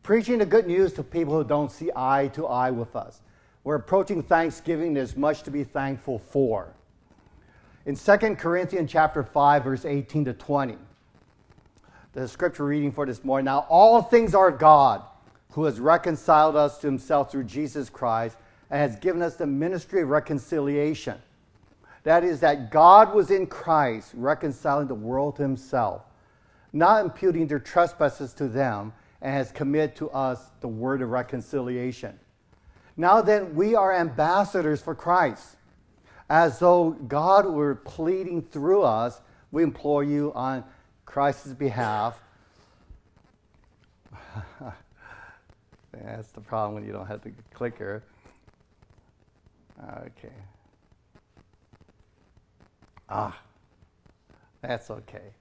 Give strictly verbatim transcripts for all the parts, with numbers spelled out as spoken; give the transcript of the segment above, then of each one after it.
preaching the good news to people who don't see eye to eye with us. We're approaching Thanksgiving. There's much to be thankful for. In Second Corinthians chapter five, verse eighteen to twenty, the scripture reading for this morning, now all things are of God, who has reconciled us to himself through Jesus Christ and has given us the ministry of reconciliation. That is, that God was in Christ, reconciling the world to himself, not imputing their trespasses to them, and has committed to us the word of reconciliation. Now then, we are ambassadors for Christ. As though God were pleading through us, we implore you on Christ's behalf. That's the problem when you don't have the clicker. Okay. Ah, that's okay.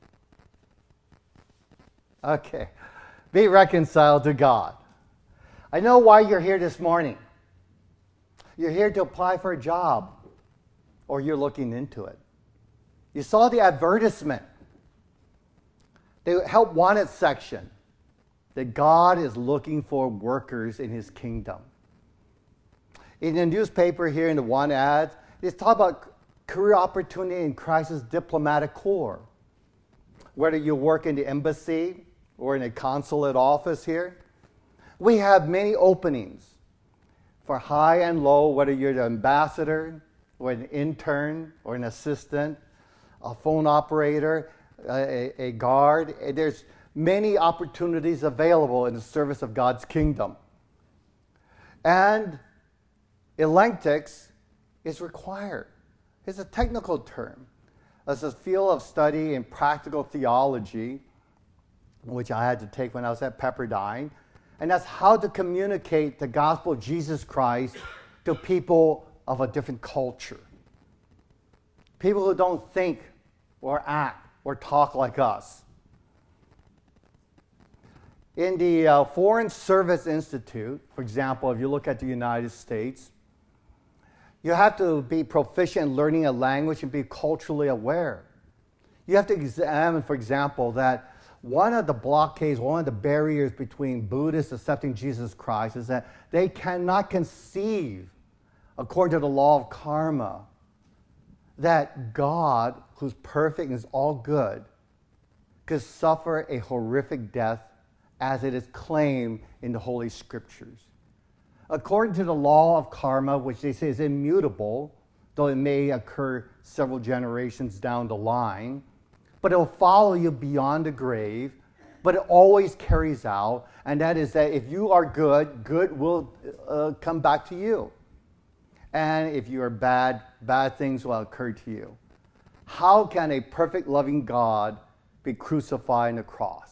Okay. Be reconciled to God. I know why you're here this morning. You're here to apply for a job, or you're looking into it. You saw the advertisement, the help wanted section, that God is looking for workers in his kingdom. In the newspaper here, in the one ad, it's talking about career opportunity in Christ's diplomatic corps. Whether you work in the embassy or in a consulate office here, we have many openings for high and low, whether you're the ambassador or an intern or an assistant, a phone operator, a, a guard. There's many opportunities available in the service of God's kingdom. And electives is required. It's a technical term. It's a field of study in practical theology, which I had to take when I was at Pepperdine. And that's how to communicate the gospel of Jesus Christ to people of a different culture. People who don't think or act or talk like us. In the uh, Foreign Service Institute, for example, if you look at the United States, you have to be proficient in learning a language and be culturally aware. You have to examine, for example, that one of the blockades, one of the barriers between Buddhists accepting Jesus Christ is that they cannot conceive, according to the law of karma, that God, who's perfect and is all good, could suffer a horrific death as it is claimed in the Holy Scriptures. According to the law of karma, which they say is immutable, though it may occur several generations down the line, but it will follow you beyond the grave, but it always carries out, and that is that if you are good, good will uh, come back to you. And if you are bad, bad things will occur to you. How can a perfect, loving God be crucified on the cross?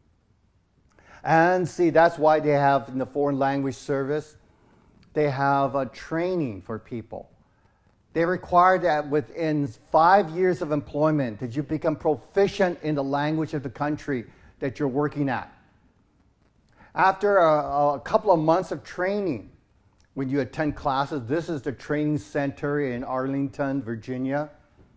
And see, that's why they have in the foreign language service, they have a training for people. They require that within five years of employment that you become proficient in the language of the country that you're working at. After a, a couple of months of training, when you attend classes, this is the training center in Arlington, Virginia.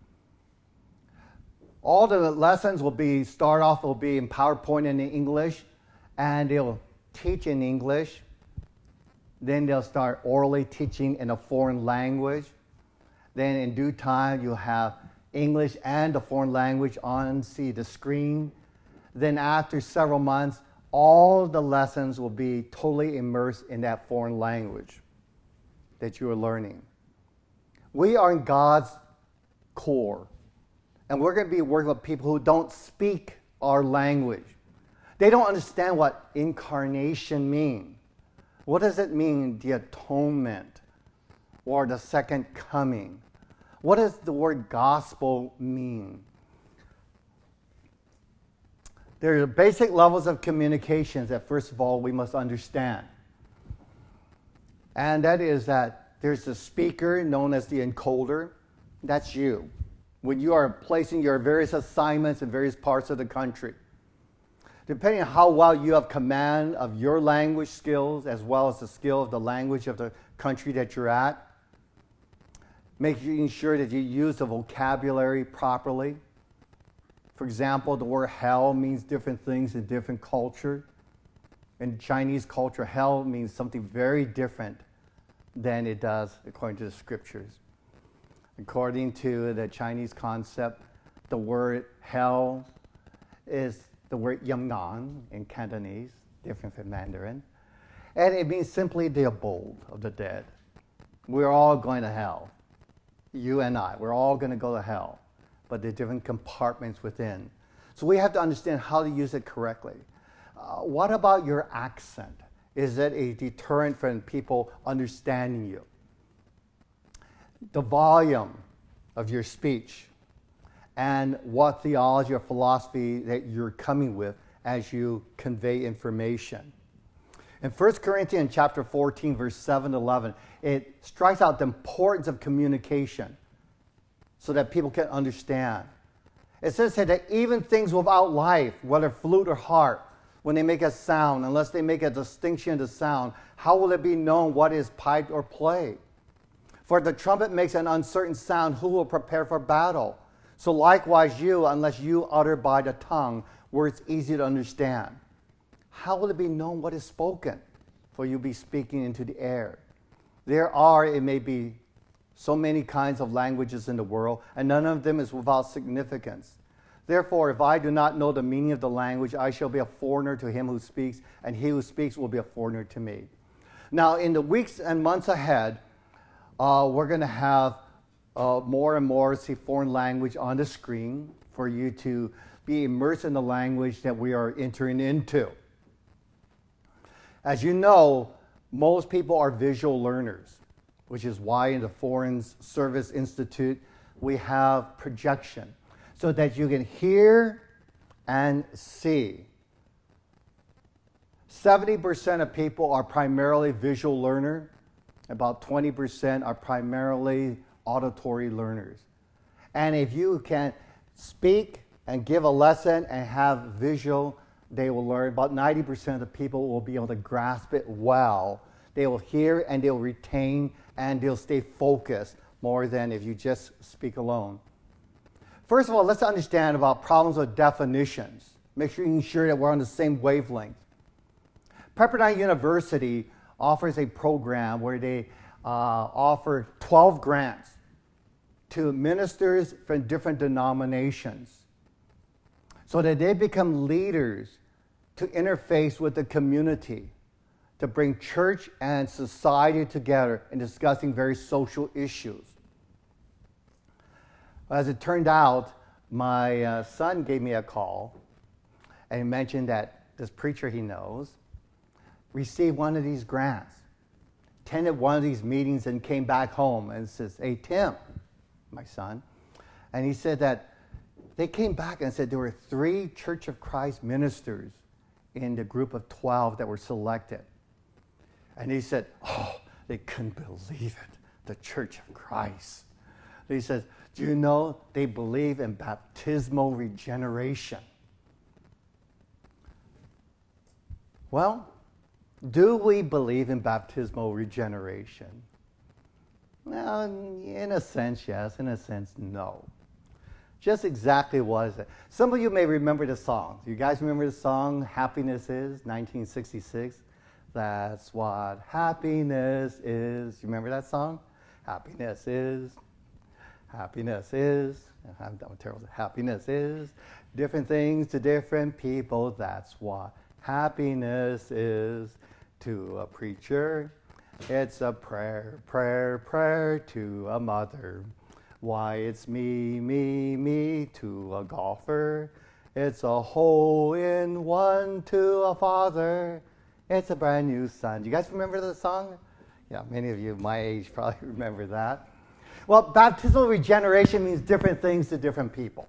All the lessons will be, start off will be in PowerPoint and in English, and they'll teach in English. Then they'll start orally teaching in a foreign language. Then in due time, you'll have English and the foreign language on, see the screen. Then after several months, all the lessons will be totally immersed in that foreign language that you are learning. We are in God's core, and we're going to be working with people who don't speak our language. They don't understand what incarnation means. What does it mean, the atonement or the second coming? What does the word gospel mean? There are basic levels of communications that, first of all, we must understand. And that is that there's the speaker, known as the encoder. That's you. When you are placing your various assignments in various parts of the country. Depending on how well you have command of your language skills, as well as the skill of the language of the country that you're at, making sure that you use the vocabulary properly. For example, the word hell means different things in different cultures. In Chinese culture, hell means something very different than it does according to the scriptures. According to the Chinese concept, the word hell is the word yamgan in Cantonese, different from Mandarin. And it means simply the abode of the dead. We're all going to hell. You and I, we're all going to go to hell. But there are different compartments within. So we have to understand how to use it correctly. Uh, what about your accent? Is it a deterrent from people understanding you? The volume of your speech and what theology or philosophy that you're coming with as you convey information. In First Corinthians chapter fourteen, verse seven to eleven, it strikes out the importance of communication so that people can understand. It says here that even things without life, whether flute or harp, when they make a sound, unless they make a distinction to sound, how will it be known what is piped or played? For if the trumpet makes an uncertain sound, who will prepare for battle? So likewise you, unless you utter by the tongue, words easy to understand. How will it be known what is spoken? For you be speaking into the air. There are, it may be, so many kinds of languages in the world, and none of them is without significance. Therefore, if I do not know the meaning of the language, I shall be a foreigner to him who speaks, and he who speaks will be a foreigner to me. Now, in the weeks and months ahead, uh, we're going to have uh, more and more see foreign language on the screen for you to be immersed in the language that we are entering into. As you know, most people are visual learners, which is why in the Foreign Service Institute we have projection, so that you can hear and see. seventy percent of people are primarily visual learner. About twenty percent are primarily auditory learners. And if you can speak and give a lesson and have visual, they will learn. About ninety percent of the people will be able to grasp it well. They will hear and they'll retain and they'll stay focused more than if you just speak alone. First of all, let's understand about problems with definitions. Make sure you sure that we're on the same wavelength. Pepperdine University offers a program where they uh, offer twelve grants to ministers from different denominations so that they become leaders to interface with the community, to bring church and society together in discussing very social issues. As it turned out, my uh, son gave me a call and he mentioned that this preacher he knows received one of these grants, attended one of these meetings and came back home and says, "Hey, Tim," my son, and he said that they came back and said there were three Church of Christ ministers in the group of twelve that were selected. And he said, oh, they couldn't believe it, the Church of Christ. He says, do you know they believe in baptismal regeneration? Well, do we believe in baptismal regeneration? Well, in a sense, yes. In a sense, no. Just exactly what is it? Some of you may remember the song. You guys remember the song, Happiness Is, nineteen sixty-six? That's what happiness is. You remember that song? Happiness is, happiness is, I'm terrible. Happiness is, different things to different people. That's what happiness is. To a preacher, it's a prayer, prayer, prayer to a mother. Why, it's me, me, me to a golfer. It's a hole in one to a father. It's a brand new sun. Do you guys remember the song? Yeah, many of you my age probably remember that. Well, baptismal regeneration means different things to different people.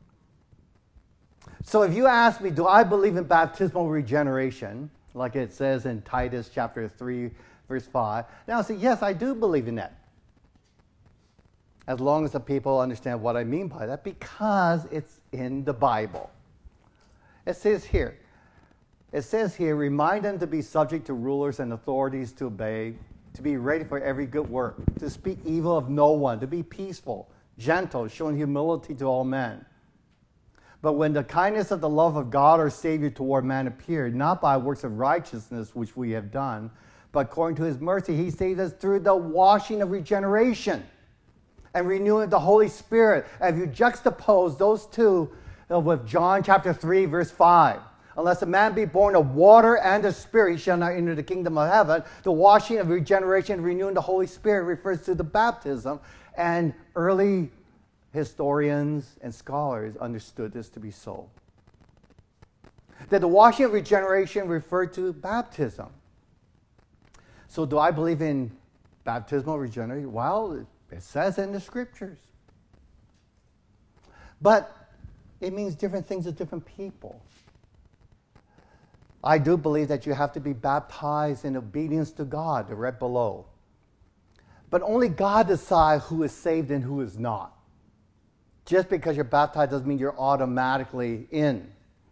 So if you ask me, do I believe in baptismal regeneration, like it says in Titus chapter three, verse five, then I'll say, yes, I do believe in that. As long as the people understand what I mean by that, because it's in the Bible. It says here, it says here, remind them to be subject to rulers and authorities, to obey, to be ready for every good work, to speak evil of no one, to be peaceful, gentle, showing humility to all men. But when the kindness of the love of God our Savior toward man appeared, not by works of righteousness which we have done, but according to his mercy, he saved us through the washing of regeneration and renewing of the Holy Spirit. And if you juxtapose those two with John chapter three, verse five, unless a man be born of water and of spirit, he shall not enter the kingdom of heaven. The washing of regeneration and renewing the Holy Spirit refers to the baptism. And early historians and scholars understood this to be so. That the washing of regeneration referred to baptism. So do I believe in baptismal regeneration? Well, it says in the scriptures. But it means different things to different people. I do believe that you have to be baptized in obedience to God, the read below. But only God decides who is saved and who is not. Just because you're baptized doesn't mean you're automatically in.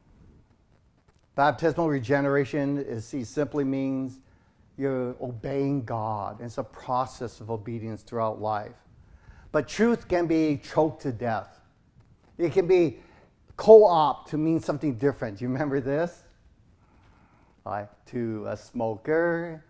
Baptismal regeneration is, see, simply means you're obeying God. It's a process of obedience throughout life. But truth can be choked to death. It can be co-opt to mean something different. Do you remember this? Like, to a smoker,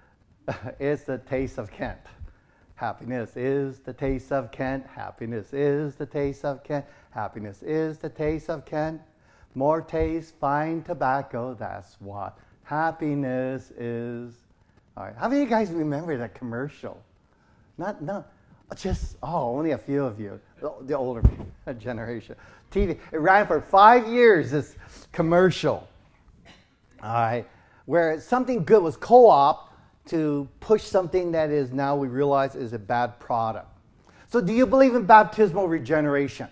it's the taste of Kent. Happiness is the taste of Kent. Happiness is the taste of Kent. Happiness is the taste of Kent. More taste, fine tobacco, that's what happiness is. All right. How many of you guys remember that commercial? Not, no, just, oh, only a few of you, the, the older generation. T V, it ran for five years, this commercial. All right, where something good was co-op to push something that is now we realize is a bad product. So do you believe in baptismal regeneration?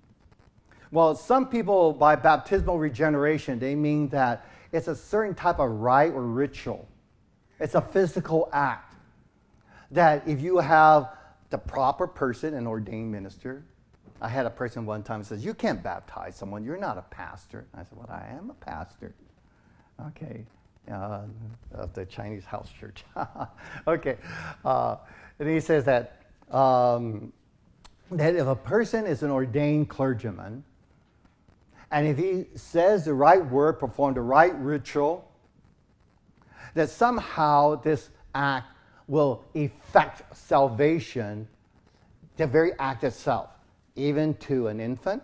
Well, some people, by baptismal regeneration, they mean that it's a certain type of rite or ritual. It's a physical act. That if you have the proper person, an ordained minister, I had a person one time who says, you can't baptize someone, you're not a pastor. I said, well, I am a pastor. Okay, uh, of the Chinese house church. Okay, uh, and he says that, um, that if a person is an ordained clergyman, and if he says the right word, perform the right ritual, that somehow this act will effect salvation, the very act itself, even to an infant,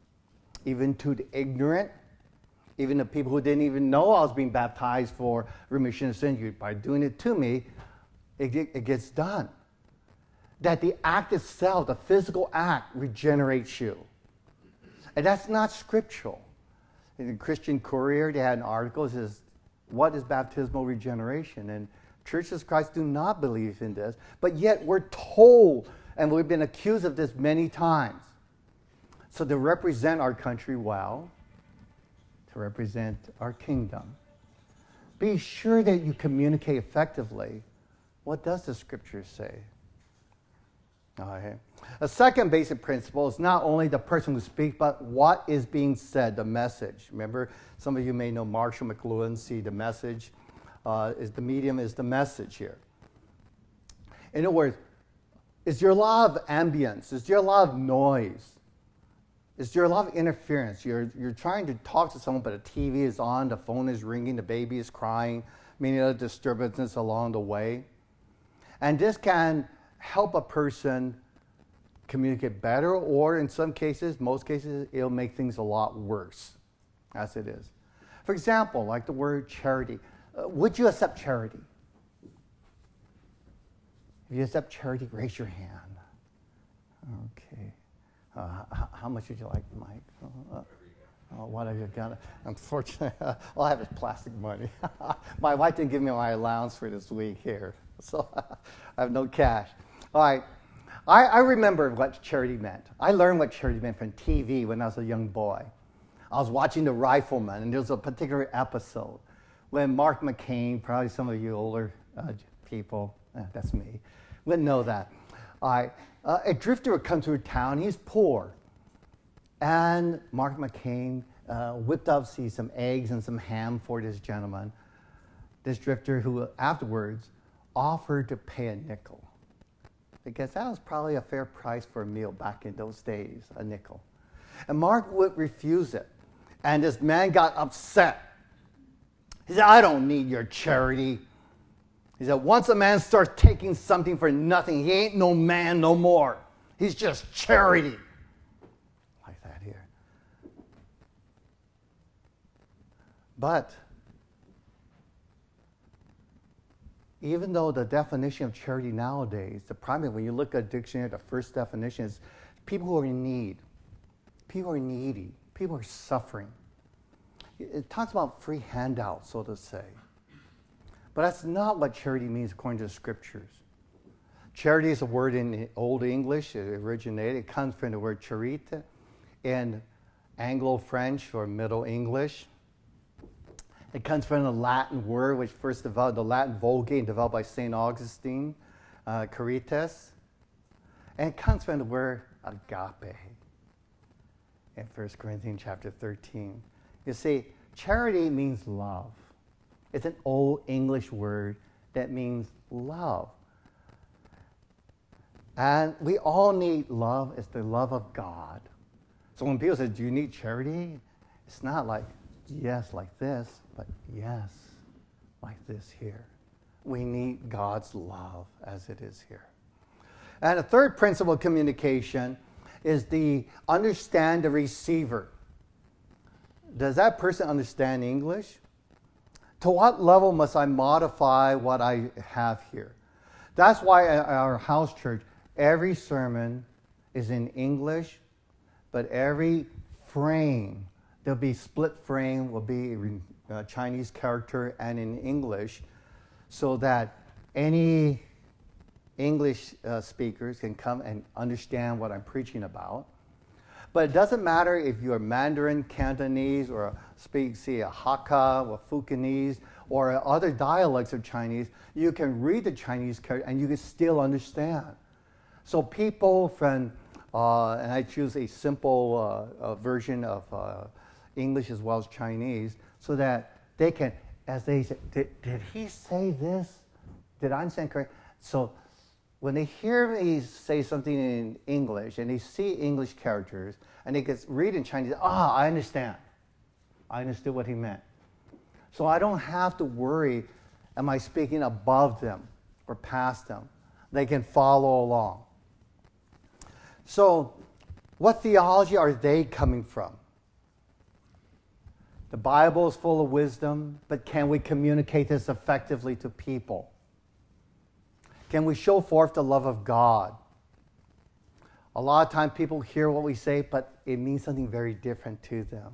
even to the ignorant, even the people who didn't even know I was being baptized for remission of sin. By doing it to me, it, it gets done. That the act itself, the physical act, regenerates you. And that's not scriptural. In the Christian Courier, they had an article that says, what is baptismal regeneration? And churches of Christ do not believe in this, but yet we're told, and we've been accused of this many times. So to represent our country well, to represent our kingdom, be sure that you communicate effectively. What does the scripture say? Okay. A second basic principle is not only the person who speaks, but what is being said, the message. Remember, some of you may know Marshall McLuhan, see the message. Uh, is the medium is the message here. In other words, is there a lot of ambience? Is there a lot of noise? Is there a lot of interference? You're, you're trying to talk to someone, but the T V is on, the phone is ringing, the baby is crying, many other disturbances along the way. And this can help a person communicate better, or in some cases, most cases, it'll make things a lot worse, as it is. For example, like the word charity. Uh, would you accept charity? If you accept charity, raise your hand. Okay. Uh, how, how much would you like, Mike? Uh, uh, what have you got? Unfortunately, all I have is plastic money. My wife didn't give me my allowance for this week here, so I have no cash. All right. I, I remember what charity meant. I learned what charity meant from T V when I was a young boy. I was watching The Rifleman, and there was a particular episode when Mark McCain, probably some of you older uh, people, eh, that's me, wouldn't know that. All right. Uh, a drifter would come through town. He's poor. And Mark McCain uh, whipped up see, some eggs and some ham for this gentleman, this drifter who afterwards offered to pay a nickel. Because that was probably a fair price for a meal back in those days, a nickel. And Mark would refuse it. And this man got upset. He said, I don't need your charity. He said, once a man starts taking something for nothing, he ain't no man no more. He's just charity. Like that here. But even though the definition of charity nowadays, the primary, when you look at the dictionary, the first definition is people who are in need. People are needy. People are suffering. It talks about free handouts, so to say. But that's not what charity means according to the scriptures. Charity is a word in Old English. It originated. It comes from the word charite in Anglo-French or Middle English. It comes from the Latin word, which first developed, the Latin Vulgate, developed by Saint Augustine, uh, caritas. And it comes from the word agape in First Corinthians chapter thirteen. You see, charity means love. It's an old English word that means love. And we all need love. It's the love of God. So when people say, do you need charity? It's not like, yes, like this, but yes, like this here. We need God's love as it is here. And a third principle of communication is the understand the receiver. Does that person understand English? To what level must I modify what I have here? That's why at our house church, every sermon is in English, but every frame, there'll be split frame, will be a Chinese character and in English, so that any English uh, speakers can come and understand what I'm preaching about. But it doesn't matter if you're Mandarin, Cantonese, or speak, see, a Hakka or Fukienese, or other dialects of Chinese, you can read the Chinese character and you can still understand. So people from, uh, and I choose a simple uh, uh, version of uh, English as well as Chinese, so that they can, as they say, did, did he say this? Did I understand correct? So when they hear me say something in English and they see English characters and they can read in Chinese, ah, I understand. I understood what he meant. So I don't have to worry, am I speaking above them or past them? They can follow along. So what theology are they coming from? The Bible is full of wisdom, but can we communicate this effectively to people? Can we show forth the love of God? A lot of times people hear what we say, but it means something very different to them.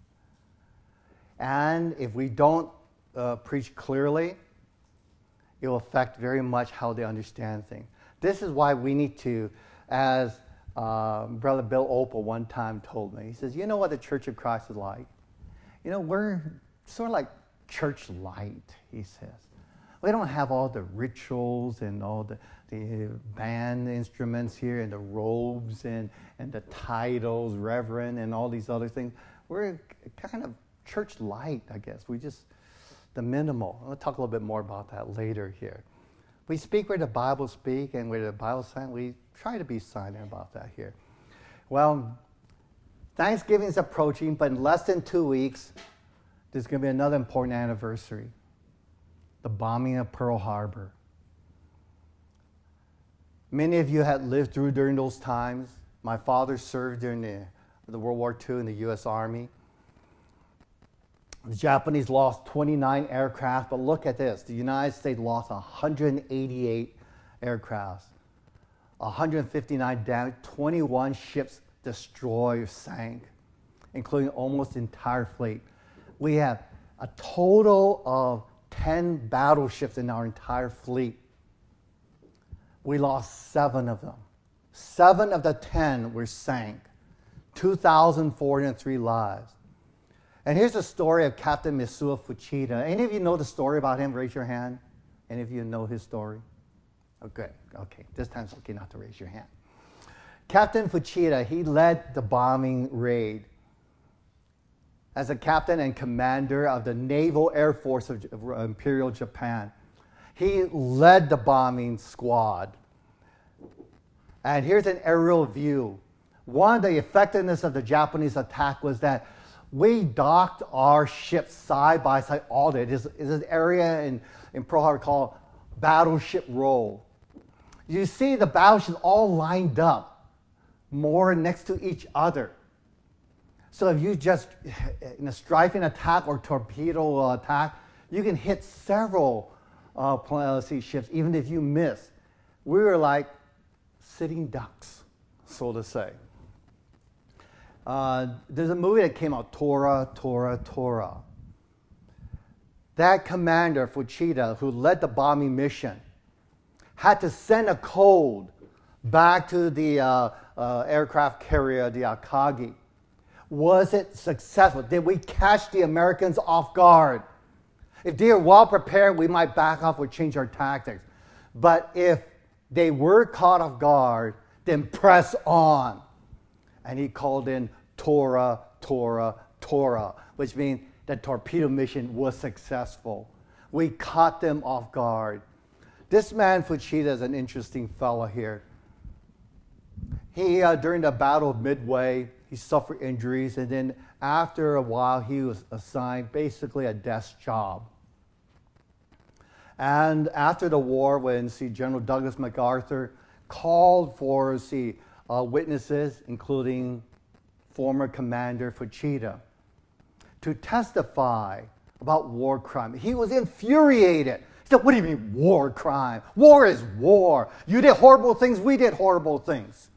And if we don't uh, preach clearly, it will affect very much how they understand things. This is why we need to, as uh, Brother Bill Opal one time told me, he says, you know what the Church of Christ is like? You know, we're sort of like church light, he says. We don't have all the rituals and all the, the band instruments here and the robes and, and the titles, reverend, and all these other things. We're kind of church light, I guess. We just, the minimal. I'll talk a little bit more about that later here. We speak where the Bible speaks and where the Bible is silent. We try to be silent about that here. Well, Thanksgiving is approaching, but in less than two weeks, there's going to be another important anniversary. The bombing of Pearl Harbor. Many of you had lived through during those times. My father served during the, the World War Two in the U S Army. The Japanese lost twenty-nine aircraft, but look at this. The United States lost one hundred eighty-eight aircrafts, one hundred fifty-nine damaged, twenty-one ships destroyed, sank, including almost the entire fleet. We have a total of ten battleships in our entire fleet. We lost seven of them. Seven of the ten were sank. two thousand four hundred three lives. And here's the story of Captain Mitsuo Fuchida. Any of you know the story about him? Raise your hand. Any of you know his story? Oh, good. Okay, this time it's okay not to raise your hand. Captain Fuchida, he led the bombing raid as a captain and commander of the Naval Air Force of Imperial Japan. He led the bombing squad. And here's an aerial view. one of the effectiveness of the Japanese attack was that we docked our ships side by side all day. There's, there's an area in, in Pearl Harbor called Battleship Row. You see the battleships all lined up, more next to each other. So if you just, in a strafing attack or torpedo attack, you can hit several uh, L C ships, even if you miss. We were like sitting ducks, so to say. Uh, there's a movie that came out, Tora, Tora, Tora. That commander, Fuchida, who led the bombing mission, had to send a code back to the uh, uh, aircraft carrier, the Akagi. Was it successful? Did we catch the Americans off guard? If they are well prepared, we might back off or change our tactics. But if they were caught off guard, then press on. And he called in Tora, Tora, Tora, which means the torpedo mission was successful. We caught them off guard. This man, Fuchida, is an interesting fellow here. He, uh, during the Battle of Midway, he suffered injuries, and then after a while, he was assigned basically a desk job. And after the war, when see, General Douglas MacArthur called for see, uh, witnesses, including former Commander Fuchida, to testify about war crime, he was infuriated. He said, what do you mean war crime? War is war. You did horrible things, we did horrible things.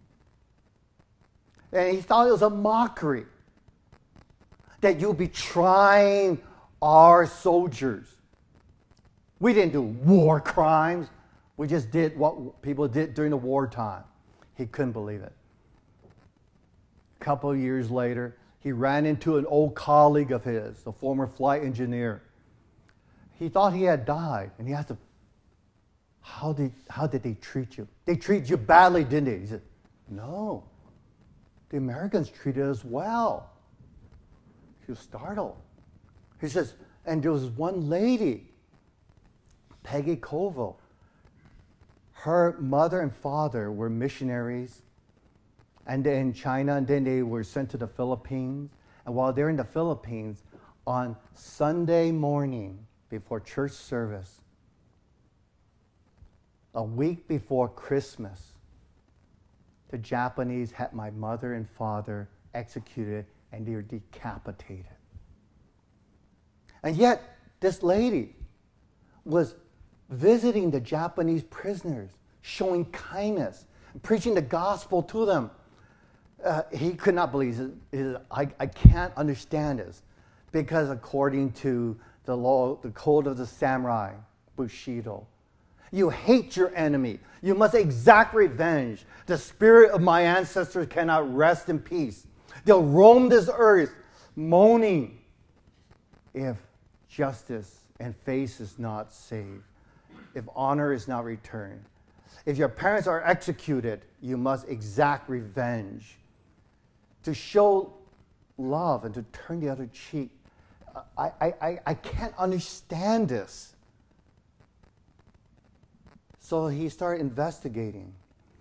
And he thought it was a mockery that you'll be trying our soldiers. We didn't do war crimes. We just did what people did during the wartime. He couldn't believe it. A couple of years later, he ran into an old colleague of his, a former flight engineer. He thought he had died, and he asked him, how did, how did they treat you? They treated you badly, didn't they? He said, no. The Americans treated us well. He was startled. He says, and there was one lady, Peggy Colville. Her mother and father were missionaries and then in China, and then they were sent to the Philippines. And while they're in the Philippines, on Sunday morning before church service, a week before Christmas, the Japanese had my mother and father executed, and they were decapitated. And yet, this lady was visiting the Japanese prisoners, showing kindness, preaching the gospel to them. Uh, he could not believe it. He said, I, I can't understand this, because according to the law, the code of the samurai, Bushido, you hate your enemy. You must exact revenge. The spirit of my ancestors cannot rest in peace. They'll roam this earth moaning if justice and faith is not saved, if honor is not returned. If your parents are executed, you must exact revenge. To show love and to turn the other cheek. I, I, I, I can't understand this. So he started investigating.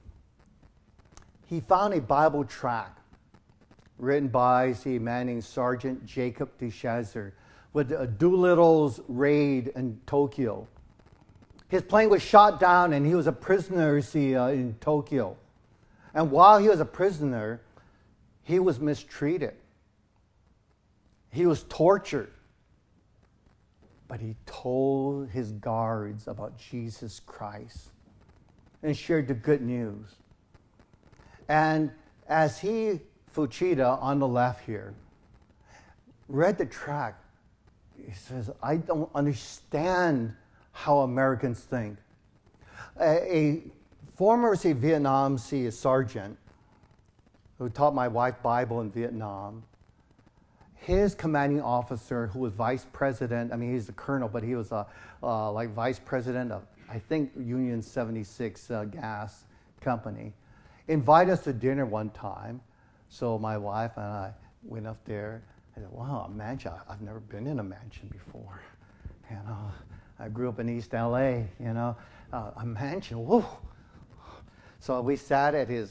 He found a Bible tract written by see, a man named Sergeant Jacob de Chazer with uh, Doolittle's raid in Tokyo. His plane was shot down and he was a prisoner see, uh, in Tokyo. And while he was a prisoner, he was mistreated. He was tortured. But he told his guards about Jesus Christ and shared the good news. And as he, Fuchida, on the left here, read the tract, he says, I don't understand how Americans think. A, a former see, Vietnam see, sergeant who taught my wife Bible in Vietnam, his commanding officer, who was vice president, I mean, he's a colonel, but he was a, uh, like vice president of, I think, Union seventy-six uh, gas company, invited us to dinner one time. So my wife and I went up there. I said, wow, a mansion. I've never been in a mansion before. You know, I grew up in East L A, you know, uh, a mansion, whoa. So we sat at his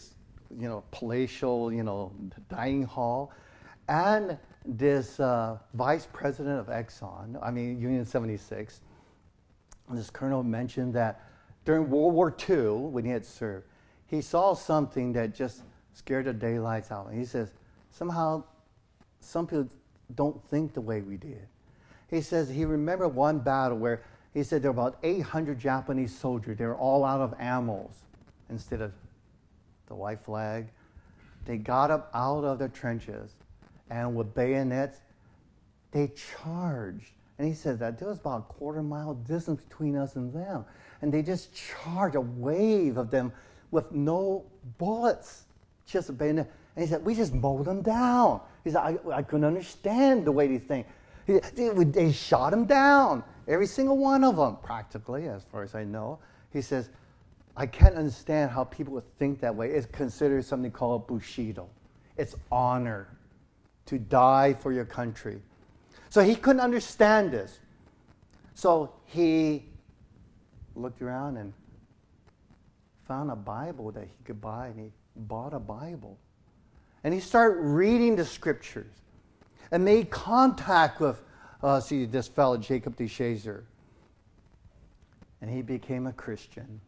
you know, palatial, you know, dining hall. And this uh, vice president of Exxon, I mean, Union seventy-six, this colonel mentioned that during World War Two, when he had served, he saw something that just scared the daylights out. And he says, somehow, some people don't think the way we did. He says he remembered one battle where he said there were about eight hundred Japanese soldiers. They were all out of ammo instead of the white flag. They got up out of their trenches, and with bayonets, they charged. And he said that there was about a quarter mile distance between us and them. And they just charged a wave of them with no bullets, just a bayonet. And he said, we just mowed them down. He said, I, I couldn't understand the way they think. He, they, they shot them down, every single one of them, practically, as far as I know. He says, I can't understand how people would think that way. It's considered something called Bushido. It's honor to die for your country. So he couldn't understand this. So he looked around and found a Bible that he could buy, and he bought a Bible. And he started reading the scriptures and made contact with, uh, see, this fellow, Jacob de Chazer. And he became a Christian.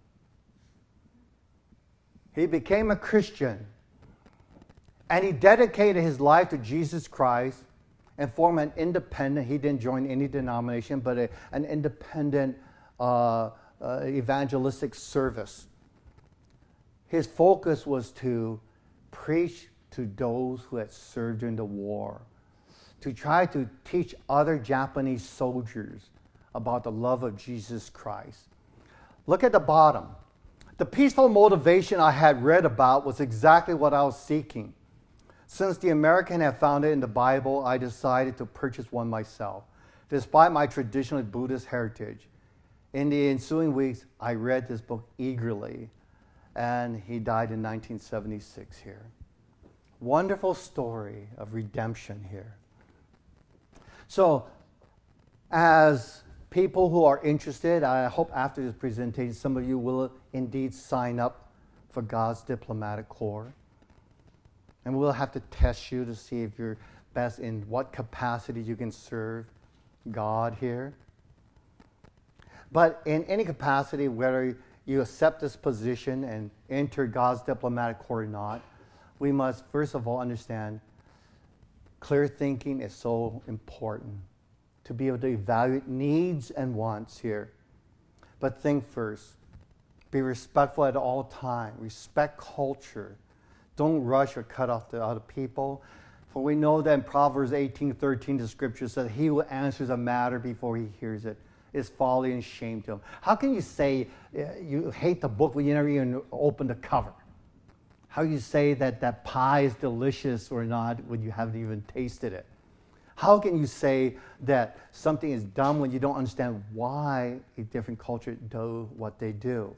He became a Christian. And he dedicated his life to Jesus Christ and formed an independent, he didn't join any denomination, but a, an independent uh, uh, evangelistic service. His focus was to preach to those who had served during the war, to try to teach other Japanese soldiers about the love of Jesus Christ. Look at the bottom. The peaceful motivation I had read about was exactly what I was seeking. Since the American had found it in the Bible, I decided to purchase one myself, despite my traditional Buddhist heritage. In the ensuing weeks, I read this book eagerly, and he died in nineteen seventy-six here. Wonderful story of redemption here. So, as people who are interested, I hope after this presentation, some of you will indeed sign up for God's Diplomatic Corps. And we'll have to test you to see if you're best in what capacity you can serve God here. But in any capacity, whether you accept this position and enter God's Diplomatic Corps or not, we must first of all understand clear thinking is so important to be able to evaluate needs and wants here. But think first. Be respectful at all times. Respect culture. Don't rush or cut off the other people. For we know that in Proverbs eighteen thirteen, the scripture says, he who answers a matter before he hears it is folly and shame to him. How can you say uh, you hate the book when you never even open the cover? How do you say that that pie is delicious or not when you haven't even tasted it? How can you say that something is dumb when you don't understand why a different culture do what they do?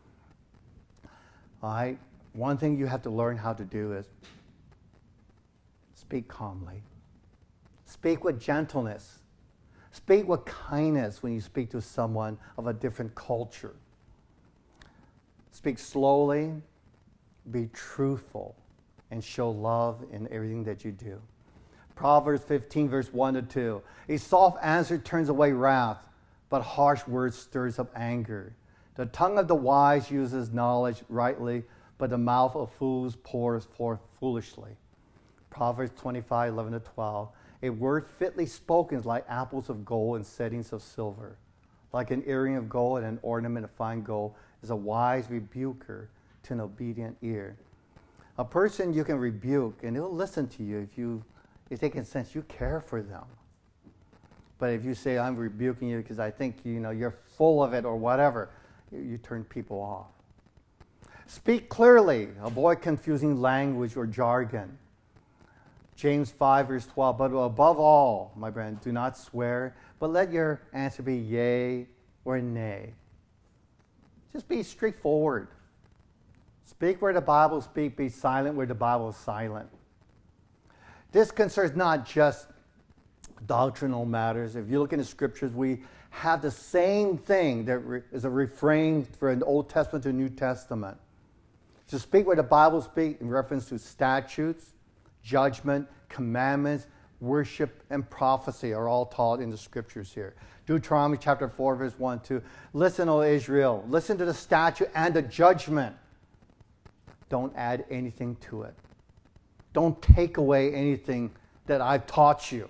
All right? One thing you have to learn how to do is speak calmly. Speak with gentleness. Speak with kindness when you speak to someone of a different culture. Speak slowly, be truthful, and show love in everything that you do. Proverbs fifteen, verse one to two. A soft answer turns away wrath, but harsh words stirs up anger. The tongue of the wise uses knowledge rightly, but the mouth of fools pours forth foolishly. Proverbs twenty-five, eleven to twelve. A word fitly spoken is like apples of gold and settings of silver. Like an earring of gold and an ornament of fine gold is a wise rebuker to an obedient ear. A person you can rebuke, and they'll listen to you if you, if they can sense you care for them. But if you say, I'm rebuking you because I think you know you're full of it or whatever, you, you turn people off. Speak clearly. Avoid confusing language or jargon. James five, verse twelve. But above all, my friend, do not swear, but let your answer be yea or nay. Just be straightforward. Speak where the Bible speaks, be silent where the Bible is silent. This concerns not just doctrinal matters. If you look in the scriptures, we have the same thing that is a refrain for an Old Testament to New Testament. To speak what the Bible speaks in reference to statutes, judgment, commandments, worship, and prophecy are all taught in the scriptures here. Deuteronomy chapter four, verse one, two. Listen, O Israel, listen to the statute and the judgment. Don't add anything to it. Don't take away anything that I've taught you.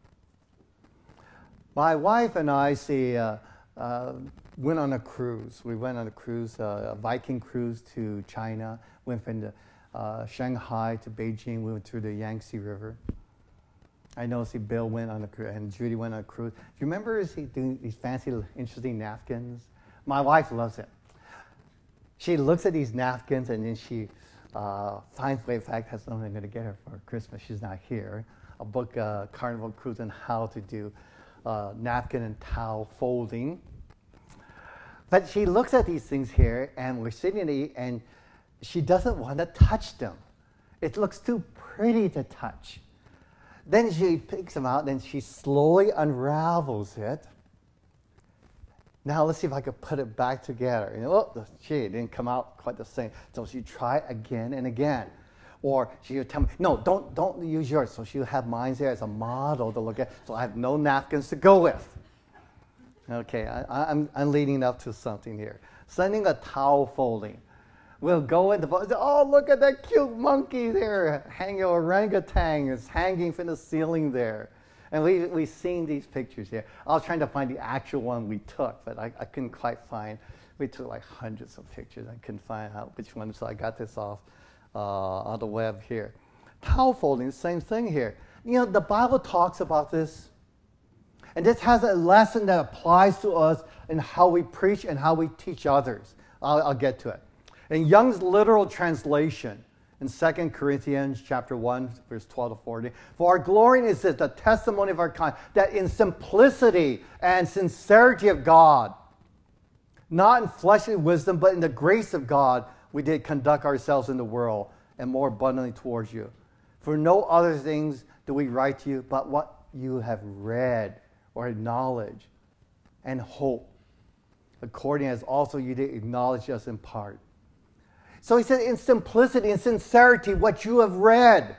My wife and I see, uh, uh, went on a cruise. We went on a cruise, uh, a Viking cruise to China. Went from the, uh, Shanghai to Beijing. We went through the Yangtze River. I know, see, Bill went on a cruise, and Judy went on a cruise. Do you remember see, doing these fancy, interesting napkins? My wife loves it. She looks at these napkins, and then she uh, finds, in fact, that's something I'm going to get her for Christmas. She's not here. A book, uh, Carnival Cruise, on how to do uh, napkin and towel folding. But she looks at these things here, and we're sitting and eat, and she doesn't want to touch them. It looks too pretty to touch. Then she picks them out, and she slowly unravels it. Now let's see if I can put it back together. And, oh, gee, it didn't come out quite the same. So she try again and again. Or she would tell me, no, don't, don't use yours. So she'll have mine there as a model to look at. So I have no napkins to go with. Okay, I, I'm, I'm leading up to something here. Sending a towel folding. We'll go in the, oh, look at that cute monkey there, hanging, orangutan is hanging from the ceiling there. And we, we've seen these pictures here. I was trying to find the actual one we took, but I, I couldn't quite find. We took like hundreds of pictures. I couldn't find out which one, so I got this off uh, on the web here. Towel folding, same thing here. You know, the Bible talks about this. And this has a lesson that applies to us in how we preach and how we teach others. I'll, I'll get to it. In Young's literal translation, in Second Corinthians chapter one, verse twelve to fourteen, for our glory is this, the testimony of our kind, that in simplicity and sincerity of God, not in fleshly wisdom, but in the grace of God, we did conduct ourselves in the world, and more abundantly towards you. For no other things do we write to you, but what you have read or acknowledge and hope, according as also you did acknowledge us in part. So he said, in simplicity and sincerity, what you have read,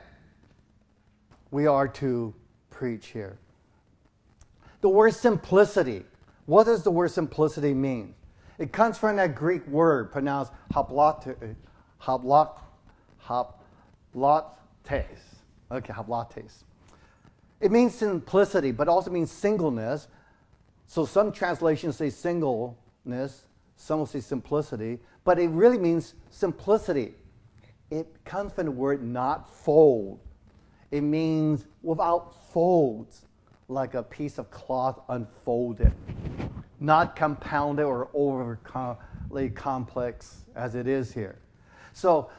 we are to preach here. The word simplicity, what does the word simplicity mean? It comes from that Greek word pronounced hablates, hablat, hablates. Okay, hablates. It means simplicity, but also means singleness. So some translations say singleness, some will say simplicity, but it really means simplicity. It comes from the word not fold. It means without folds, like a piece of cloth unfolded, not compounded or overly complex as it is here. So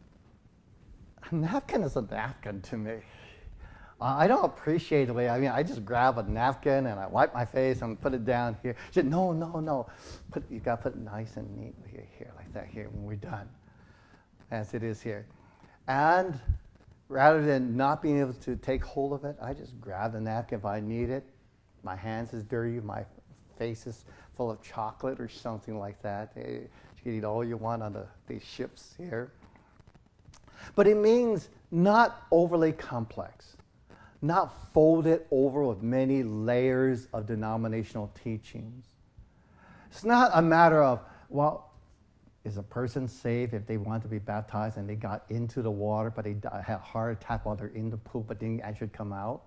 a napkin is a napkin to me. Uh, I don't appreciate the way, I mean, I just grab a napkin and I wipe my face and put it down here. She said, no, no, no. Put, you got to put it nice and neatly here, here, like that here when we're done, as it is here. And rather than not being able to take hold of it, I just grab the napkin if I need it. My hands is dirty, my face is full of chocolate or something like that. You can eat all you want on the, these ships here. But it means not overly complex. Not folded over with many layers of denominational teachings. It's not a matter of, well, is a person saved if they want to be baptized and they got into the water, but they had a heart attack while they're in the pool, but didn't actually come out?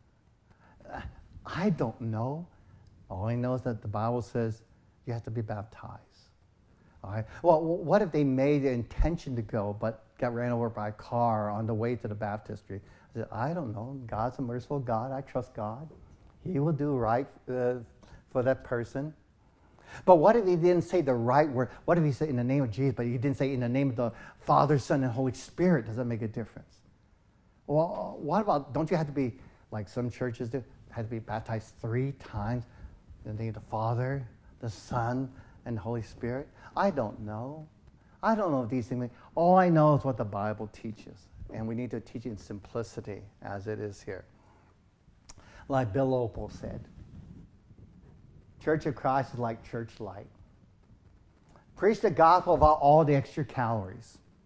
I don't know. All I know is that the Bible says you have to be baptized. All right. Well, what if they made the intention to go, but got ran over by a car on the way to the baptistry? I said, I don't know. God's a merciful God. I trust God. He will do right uh, for that person. But what if he didn't say the right word? What if he said in the name of Jesus, but he didn't say in the name of the Father, Son, and Holy Spirit? Does that make a difference? Well, what about, don't you have to be, like some churches do, have to be baptized three times in the name of the Father, the Son, and the Holy Spirit? I don't know. I don't know if these things, all I know is what the Bible teaches. And we need to teach in simplicity as it is here. Like Bill Opal said, Church of Christ is like church light. Preach the gospel without all the extra calories.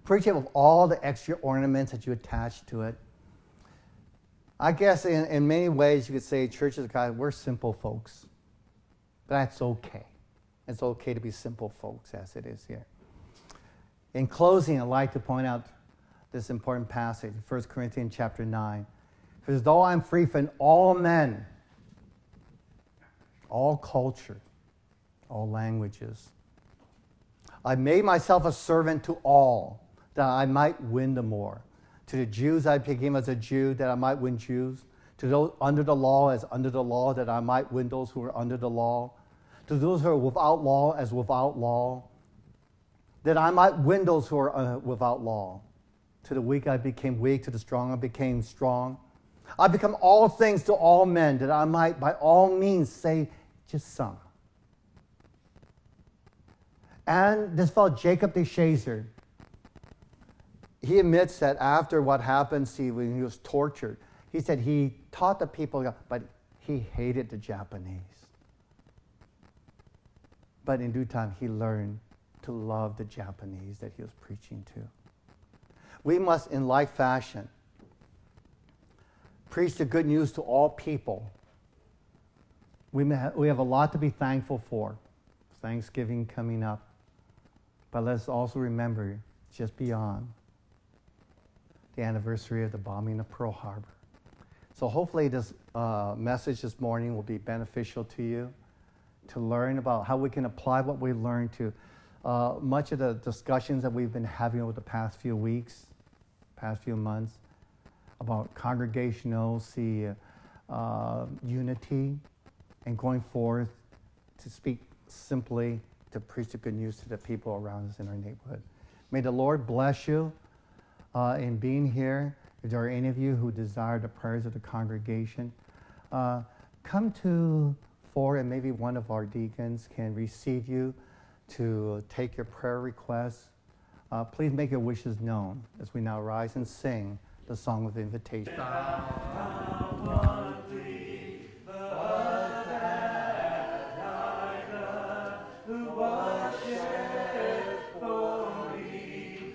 Appreciative of all the extra ornaments that you attach to it. I guess in, in many ways you could say Church of God, we're simple folks. But that's okay. It's okay to be simple folks as it is here. In closing, I'd like to point out this important passage, First Corinthians chapter nine. For as though I'm free from all men, all culture, all languages, I made myself a servant to all, that I might win the more. To the Jews I became as a Jew, that I might win Jews. To those under the law as under the law, that I might win those who are under the law. To those who are without law as without law, that I might win those who are uh, without law. To the weak I became weak, to the strong I became strong. I become all things to all men, that I might by all means save just some. And this fellow Jacob de Shazer, he admits that after what happened, see, when he was tortured, he said he taught the people, but he hated the Japanese. But in due time, he learned to love the Japanese that he was preaching to. We must, in like fashion, preach the good news to all people. We, may ha- we have a lot to be thankful for. Thanksgiving coming up. But let's also remember, just beyond, the anniversary of the bombing of Pearl Harbor. So hopefully this uh, message this morning will be beneficial to you, to learn about how we can apply what we learned to uh, much of the discussions that we've been having over the past few weeks, past few months, about congregational, see, uh, unity, and going forth to speak simply, to preach the good news to the people around us in our neighborhood. May the Lord bless you uh, in being here. If there are any of you who desire the prayers of the congregation, uh, come to forward, and maybe one of our deacons can receive you to take your prayer requests. Uh, please make your wishes known as we now rise and sing the song of invitation.